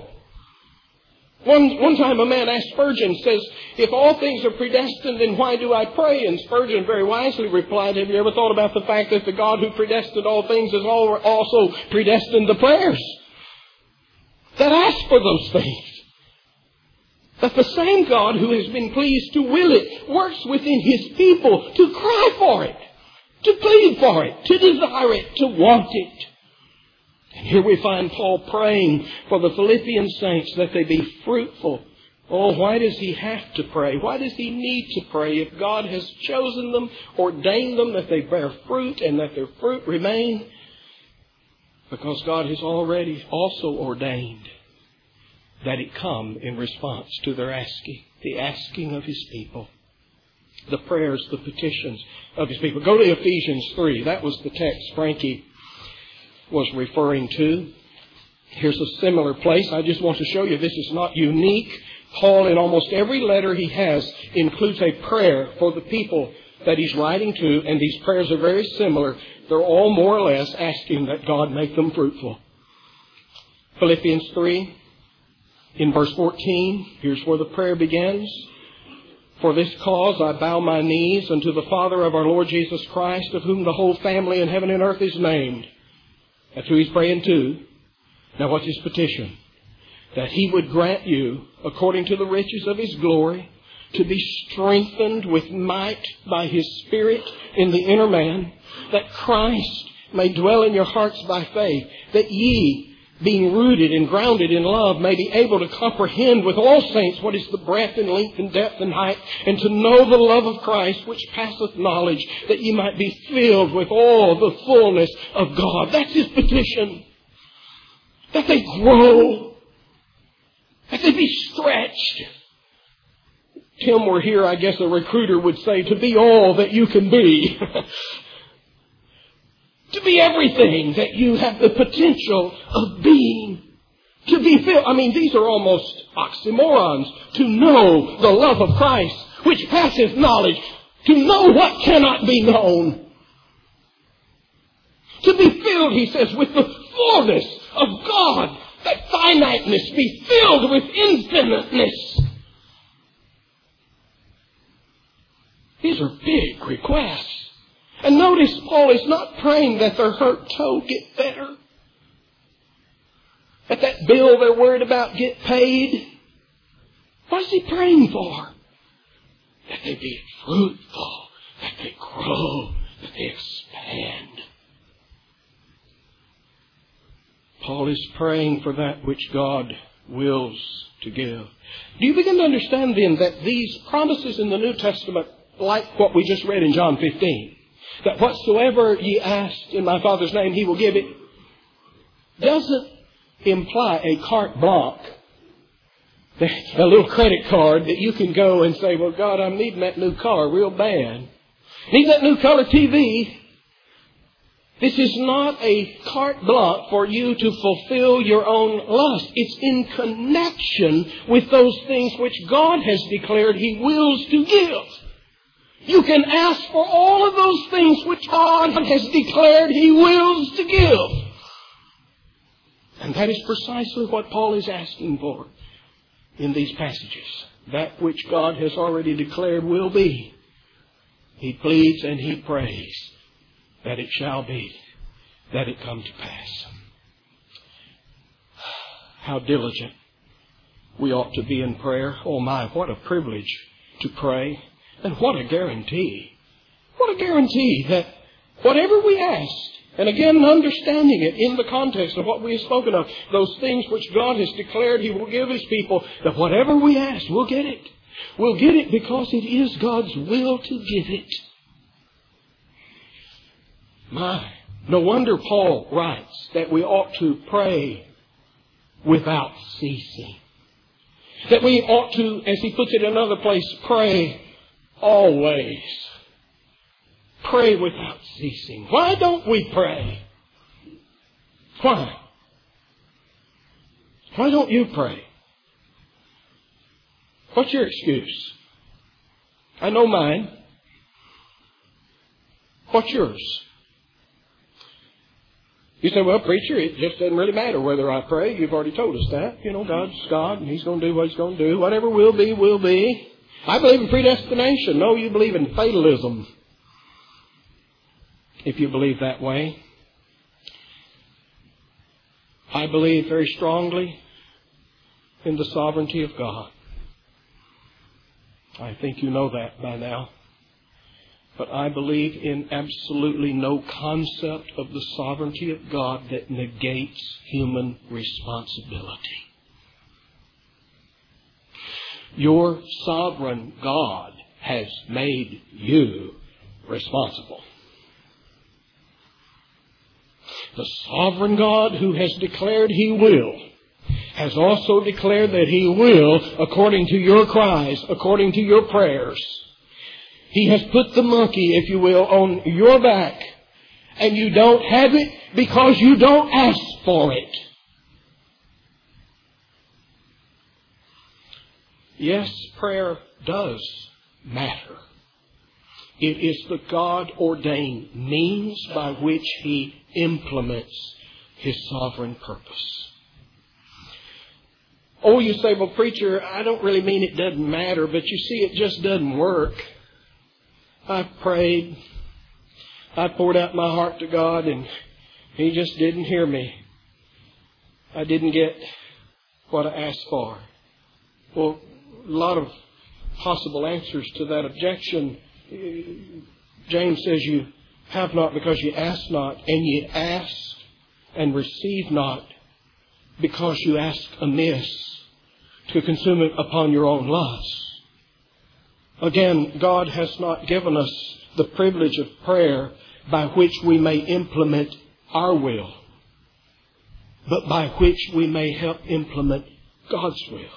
[SPEAKER 1] One time a man asked Spurgeon, says, "If all things are predestined, then why do I pray?" And Spurgeon very wisely replied, "Have you ever thought about the fact that the God who predestined all things has also predestined the prayers that ask for those things? That the same God who has been pleased to will it works within his people to cry for it, to plead for it, to desire it, to want it." And here we find Paul praying for the Philippian saints that they be fruitful. Oh, why does he have to pray? Why does he need to pray if God has chosen them, ordained them, that they bear fruit and that their fruit remain? Because God has already also ordained that it come in response to their asking, the asking of his people. The prayers, the petitions of his people. Go to Ephesians 3. That was the text Frankie was referring to. Here's a similar place. I just want to show you this is not unique. Paul, in almost every letter he has, includes a prayer for the people that he's writing to, and these prayers are very similar. They're all more or less asking that God make them fruitful. Philippians 3, in verse 14, here's where the prayer begins. "For this cause I bow my knees unto the Father of our Lord Jesus Christ, of whom the whole family in heaven and earth is named." That's who he's praying to. Now what's his petition? That he would grant you, according to the riches of his glory, to be strengthened with might by his Spirit in the inner man, that Christ may dwell in your hearts by faith, that ye, being rooted and grounded in love, may be able to comprehend with all saints what is the breadth and length and depth and height, and to know the love of Christ, which passeth knowledge, that ye might be filled with all the fullness of God. That's his petition. That they grow. That they be stretched. Tim were here, I guess a recruiter would say, to be all that you can be. To be everything that you have the potential of being. To be filled. I mean, these are almost oxymorons. To know the love of Christ, which passeth knowledge. To know what cannot be known. To be filled, he says, with the fullness of God. That finiteness be filled with infiniteness. These are big requests. And notice Paul is not praying that their hurt toe get better. That bill they're worried about get paid. What is he praying for? That they be fruitful. That they grow. That they expand. Paul is praying for that which God wills to give. Do you begin to understand then that these promises in the New Testament, like what we just read in John 15, that whatsoever ye ask in my Father's name, he will give it, doesn't imply a carte blanche, a little credit card that you can go and say, well, God, I'm needing that new car real bad. Need that new color TV. This is not a carte blanche for you to fulfill your own lust. It's in connection with those things which God has declared He wills to give. You can ask for all of those things which God has declared He wills to give. And that is precisely what Paul is asking for in these passages. That which God has already declared will be. He pleads and he prays that it shall be, that it come to pass. How diligent we ought to be in prayer. Oh my, what a privilege to pray. And what a guarantee. What a guarantee that whatever we ask, and again understanding it in the context of what we have spoken of, those things which God has declared He will give His people, that whatever we ask, we'll get it. We'll get it because it is God's will to give it. My, no wonder Paul writes that we ought to pray without ceasing. That we ought to, as he puts it in another place, pray always. Pray without ceasing. Why don't we pray? Why? Why don't you pray? What's your excuse? I know mine. What's yours? You say, well, preacher, it just doesn't really matter whether I pray. You've already told us that. You know, God's God, and He's going to do what He's going to do. Whatever will be, will be. I believe in predestination. No, you believe in fatalism. If you believe that way. I believe very strongly in the sovereignty of God. I think you know that by now. But I believe in absolutely no concept of the sovereignty of God that negates human responsibility. Your sovereign God has made you responsible. The sovereign God who has declared He will has also declared that He will according to your cries, according to your prayers. He has put the monkey, if you will, on your back. And you don't have it because you don't ask for it. Yes, prayer does matter. It is the God-ordained means by which He implements His sovereign purpose. Oh, you say, well, preacher, I don't really mean it doesn't matter, but you see, it just doesn't work. I prayed. I poured out my heart to God, and He just didn't hear me. I didn't get what I asked for. Well, a lot of possible answers to that objection. James says you have not because you ask not, and you ask and receive not because you ask amiss to consume it upon your own lusts. Again, God has not given us the privilege of prayer by which we may implement our will, but by which we may help implement God's will.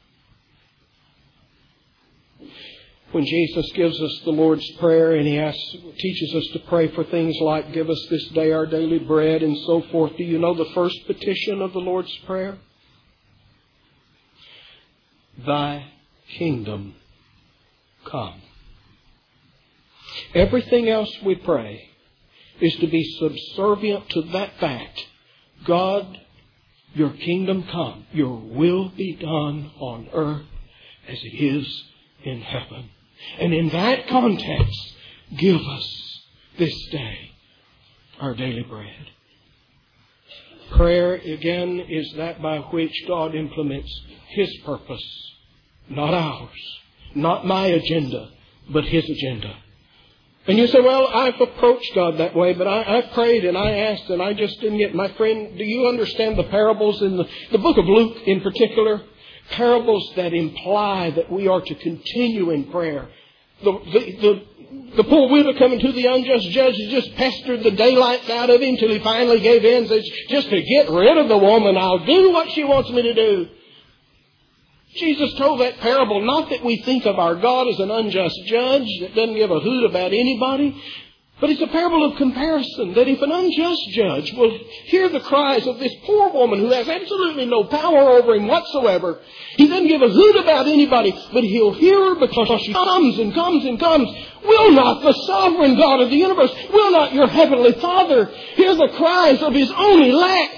[SPEAKER 1] When Jesus gives us the Lord's Prayer and He teaches us to pray for things like, give us this day our daily bread and so forth, do you know the first petition of the Lord's Prayer? Thy kingdom come. Everything else we pray is to be subservient to that fact. God, your kingdom come. Your will be done on earth as it is in heaven. And in that context, give us this day our daily bread. Prayer, again, is that by which God implements His purpose, not ours. Not my agenda, but His agenda. And you say, well, I've approached God that way, but I prayed and I asked and I just didn't get. My friend, do you understand the parables in the book of Luke in particular? Parables that imply that we are to continue in prayer. The poor widow coming to the unjust judge just pestered the daylight out of him till he finally gave in and says, just to get rid of the woman, I'll do what she wants me to do. Jesus told that parable not that we think of our God as an unjust judge that doesn't give a hoot about anybody, But it's a parable of comparison, that if an unjust judge will hear the cries of this poor woman who has absolutely no power over him whatsoever, he doesn't give a hoot about anybody, but he'll hear her because she comes and comes and comes. Will not the sovereign God of the universe, will not your heavenly Father hear the cries of His own elect?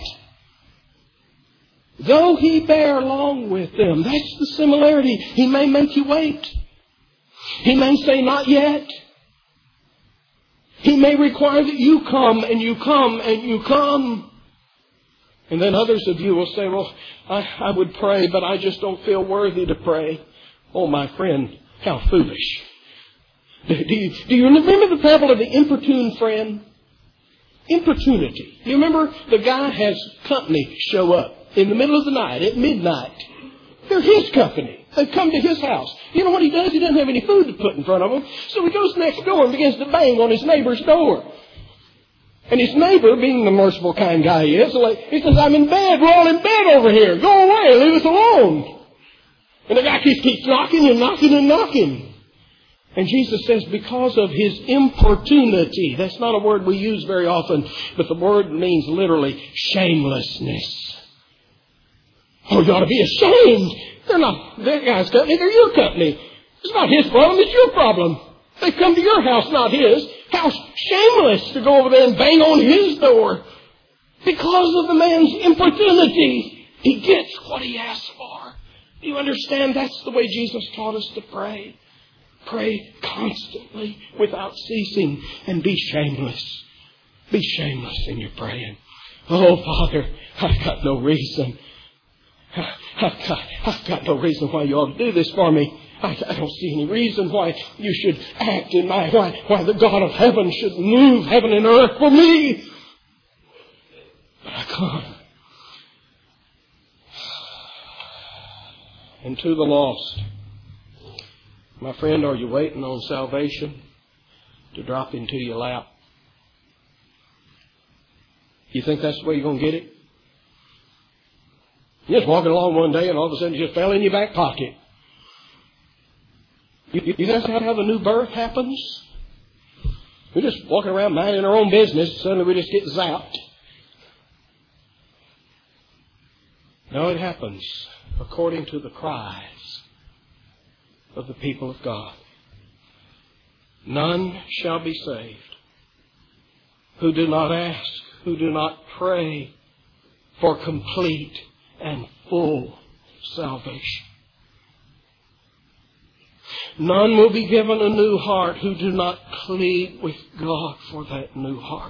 [SPEAKER 1] Though He bear long with them. That's the similarity. He may make you wait. He may say, not yet. He may require that you come and you come and you come. And then others of you will say, well, I would pray, but I just don't feel worthy to pray. Oh, my friend, how foolish. Do you remember the parable of the importune friend? Importunity. You remember the guy has company show up in the middle of the night, at midnight. They're his company. They've come to his house. You know what he does? He doesn't have any food to put in front of him. So he goes next door and begins to bang on his neighbor's door. And his neighbor, being the merciful, kind guy he is, he says, I'm in bed. We're all in bed over here. Go away. Leave us alone. And the guy keeps knocking and knocking and knocking. And Jesus says, because of his importunity, that's not a word we use very often, but the word means literally shamelessness. Oh, you ought to be ashamed. They're not their guy's company, they're your company. It's not his problem, it's your problem. They come to your house, not his. How shameless to go over there and bang on his door. Because of the man's importunity, he gets what he asks for. Do you understand? That's the way Jesus taught us to pray. Pray constantly, without ceasing, and be shameless. Be shameless in your praying. Oh, Father, I've got no reason. I've got no reason why you ought to do this for me. I don't see any reason why you should act in my... Why the God of heaven should move heaven and earth for me. But I come. And to the lost. My friend, are you waiting on salvation to drop into your lap? You think that's the way you're going to get it? You're just walking along one day and all of a sudden it just fell in your back pocket. You think that's how the new birth happens? We're just walking around minding our own business. Suddenly we just get zapped. No, it happens according to the cries of the people of God. None shall be saved who do not ask, who do not pray for complete and full salvation. None will be given a new heart who do not plead with God for that new heart.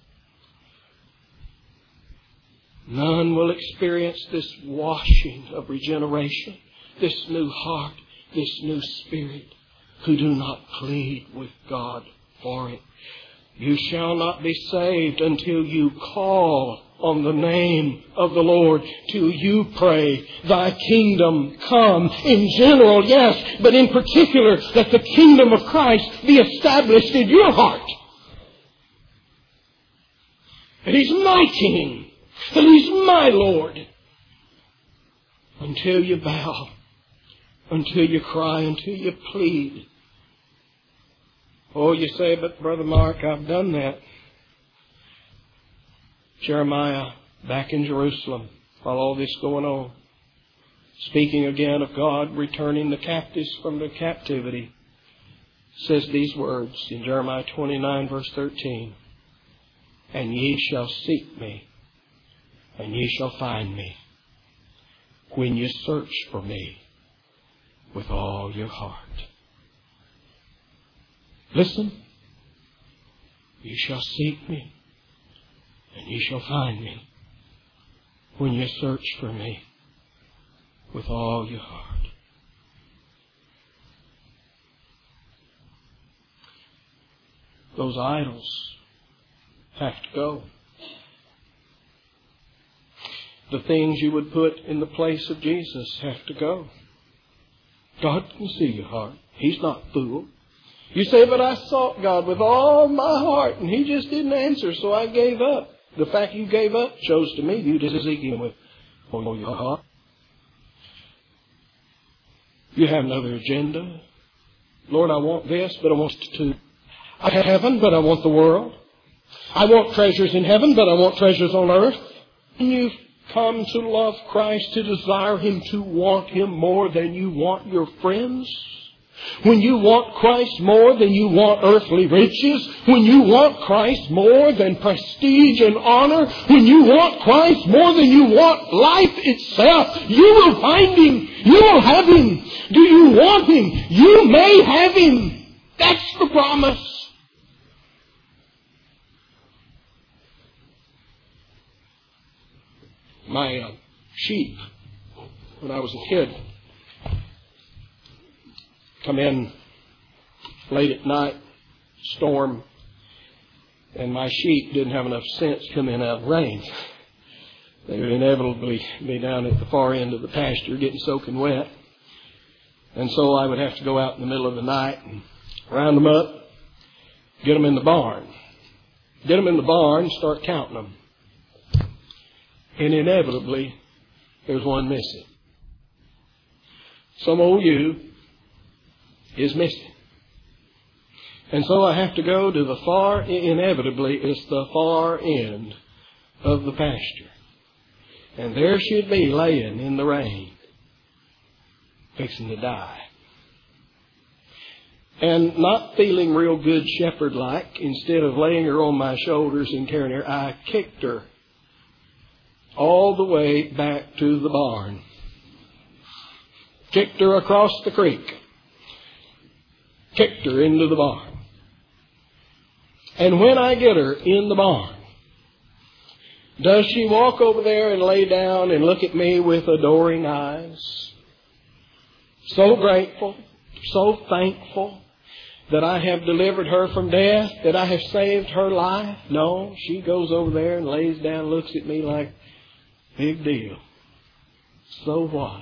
[SPEAKER 1] None will experience this washing of regeneration, this new heart, this new spirit, who do not plead with God for it. You shall not be saved until you call on the name of the Lord, till you pray, Thy kingdom come. In general, yes, but in particular, that the kingdom of Christ be established in your heart. That He's my King, that He's my Lord. Until you bow, until you cry, until you plead. Oh, you say, but Brother Mark, I've done that. Jeremiah, back in Jerusalem, while all this going on, speaking again of God returning the captives from their captivity, says these words in Jeremiah 29, verse 13. And ye shall seek me, and ye shall find me, when you search for me with all your heart. Listen, you shall seek me, and ye shall find me, when you search for me with all your heart. Those idols have to go. The things you would put in the place of Jesus have to go. God can see your heart. He's not fooled. You say, but I sought God with all my heart, and He just didn't answer, so I gave up. The fact you gave up shows to me you didn't seek Him with all your heart. You have another agenda. Lord, I want this, but I want to I have heaven, but I want the world. I want treasures in heaven, but I want treasures on earth. And you've come to love Christ, to desire Him, to want Him more than you want your friends. When you want Christ more than you want earthly riches, when you want Christ more than prestige and honor, when you want Christ more than you want life itself, you will find Him. You will have Him. Do you want Him? You may have Him. That's the promise. My sheep, when I was a kid, come in late at night, storm, and my sheep didn't have enough sense to come in out of rain. They would inevitably be down at the far end of the pasture getting soaking wet. And so I would have to go out in the middle of the night and round them up, get them in the barn. Get them in the barn and start counting them. And inevitably, there's one missing. Some old ewe is missing. And so I have to go to inevitably, it's the far end of the pasture. And there she'd be laying in the rain, fixing to die. And not feeling real good shepherd-like, instead of laying her on my shoulders and carrying her, I kicked her all the way back to the barn. Kicked her across the creek. Kicked her into the barn. And when I get her in the barn, does she walk over there and lay down and look at me with adoring eyes? So grateful, so thankful that I have delivered her from death, that I have saved her life? No, she goes over there and lays down and looks at me like, big deal. So what?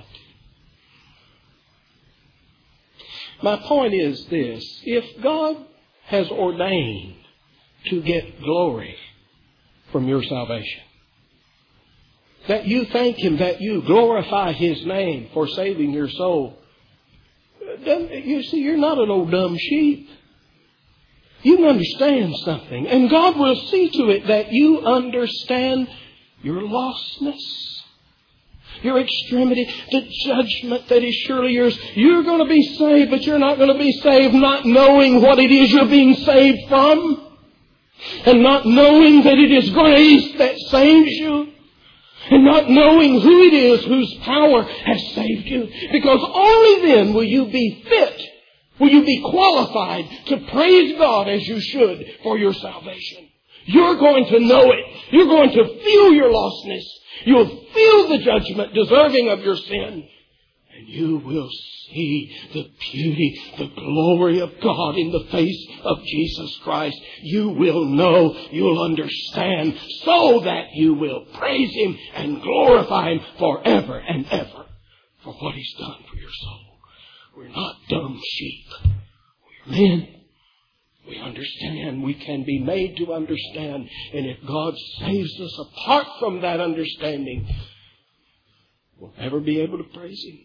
[SPEAKER 1] My point is this. If God has ordained to get glory from your salvation, that you thank Him, that you glorify His name for saving your soul, you see, you're not an old dumb sheep. You can understand something. And God will see to it that you understand your lostness, your extremity, the judgment that is surely yours. You're going to be saved, but you're not going to be saved not knowing what it is you're being saved from, and not knowing that it is grace that saves you, and not knowing who it is whose power has saved you. Because only then will you be fit, will you be qualified to praise God as you should for your salvation. You're going to know it. You're going to feel your lostness. You'll feel the judgment deserving of your sin. And you will see the beauty, the glory of God in the face of Jesus Christ. You will know, you'll understand, so that you will praise Him and glorify Him forever and ever for what He's done for your soul. We're not dumb sheep. We're men. We understand. We can be made to understand. And if God saves us apart from that understanding, we'll never be able to praise Him.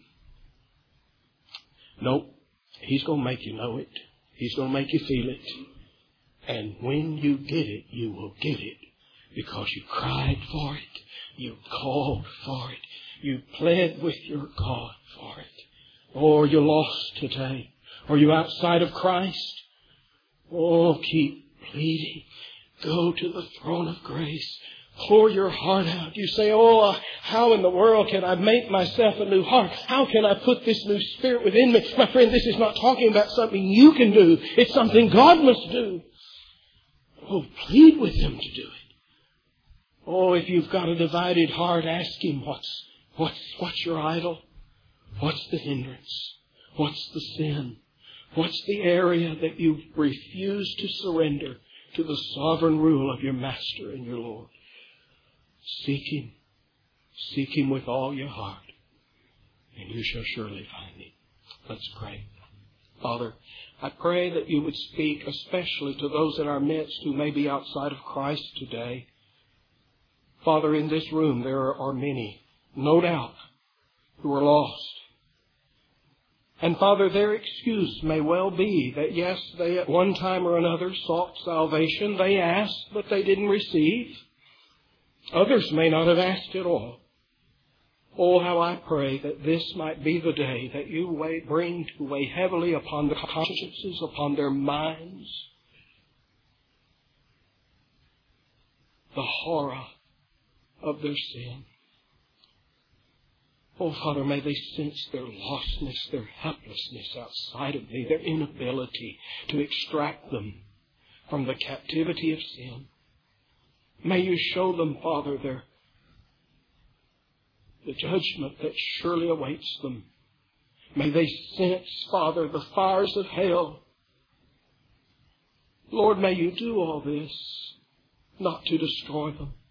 [SPEAKER 1] Nope. He's going to make you know it. He's going to make you feel it. And when you get it, you will get it. Because you cried for it. You called for it. You pled with your God for it. Or you're lost today. Or you're outside of Christ. Oh, keep pleading. Go to the throne of grace. Pour your heart out. You say, how in the world can I make myself a new heart? How can I put this new spirit within me? My friend, this is not talking about something you can do. It's something God must do. Oh, plead with Him to do it. Oh, if you've got a divided heart, ask Him, what's your idol? What's the hindrance? What's the sin? What's the area that you refuse to surrender to the sovereign rule of your Master and your Lord? Seek Him. Seek Him with all your heart, and you shall surely find Him. Let's pray. Father, I pray that you would speak especially to those in our midst who may be outside of Christ today. Father, in this room there are many, no doubt, who are lost. And Father, their excuse may well be that yes, they at one time or another sought salvation. They asked, but they didn't receive. Others may not have asked at all. Oh, how I pray that this might be the day that you bring to weigh heavily upon the consciences, upon their minds, the horror of their sin. Oh, Father, may they sense their lostness, their helplessness outside of Thee, their inability to extract them from the captivity of sin. May you show them, Father, the judgment that surely awaits them. May they sense, Father, the fires of hell. Lord, may you do all this, not to destroy them,